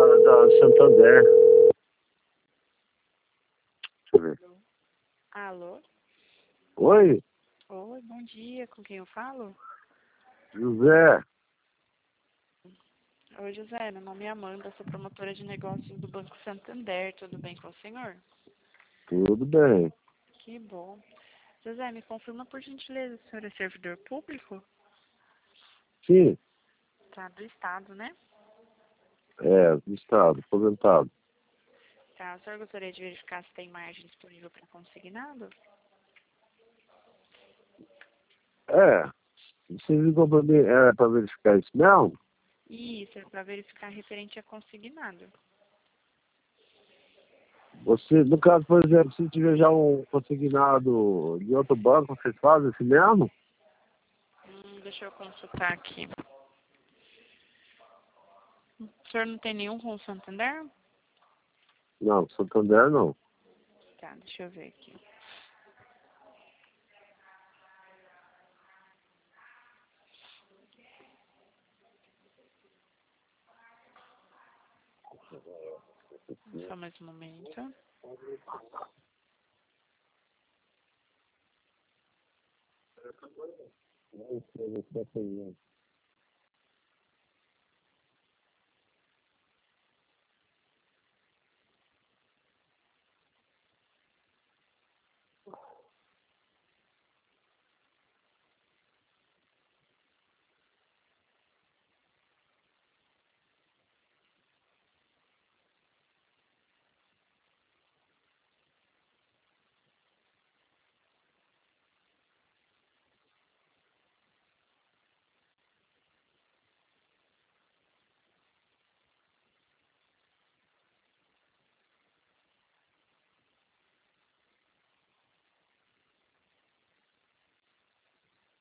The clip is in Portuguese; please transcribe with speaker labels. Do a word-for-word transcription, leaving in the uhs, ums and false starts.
Speaker 1: da, da Santander. Deixa eu ver.
Speaker 2: Alô?
Speaker 1: Oi,
Speaker 2: Oi, bom dia. Com quem eu falo?
Speaker 1: José.
Speaker 2: Oi, José. Meu nome é Amanda, sou promotora de negócios do Banco Santander. Tudo bem com o senhor?
Speaker 1: Tudo bem?
Speaker 2: Que bom. José, me confirma por gentileza, o senhor é servidor público?
Speaker 1: Sim,
Speaker 2: Tá, do Estado, né?
Speaker 1: é, do estado, aposentado.
Speaker 2: Tá, o senhor gostaria de verificar se tem margem disponível para consignado?
Speaker 1: É, você ligou para mim, é, para verificar isso mesmo?
Speaker 2: Isso, é para verificar referente a consignado.
Speaker 1: Você, no caso, por exemplo, se tiver já um consignado de outro banco, vocês fazem isso mesmo?
Speaker 2: Hum, deixa eu consultar aqui. O senhor não tem nenhum com o Santander?
Speaker 1: Não, Santander não.
Speaker 2: Tá, deixa eu ver aqui. Só mais um momento.
Speaker 1: Não sei, não sei.